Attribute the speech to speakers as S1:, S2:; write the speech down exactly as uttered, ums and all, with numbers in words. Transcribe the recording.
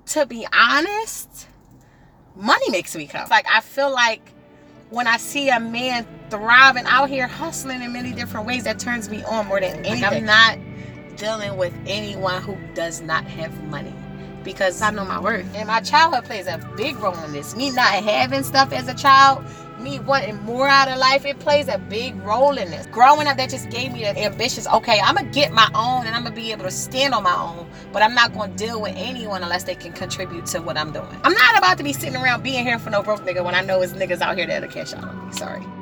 S1: to be honest, money makes me come. Like, I feel like when I see a man thriving out here, hustling in many different ways, that turns me on more than anything. Like, I'm not dealing with anyone who does not have money, because I know my worth. And my childhood plays a big role in this. Me not having stuff as a child, me wanting more out of life, it plays a big role in this. Growing up, that just gave me the ambitions. Okay, I'm going to get my own and I'm going to be able to stand on my own, but I'm not going to deal with anyone unless they can contribute to what I'm doing. I'm not about to be sitting around being here for no broke nigga when I know it's niggas out here that'll cash out on me. Sorry.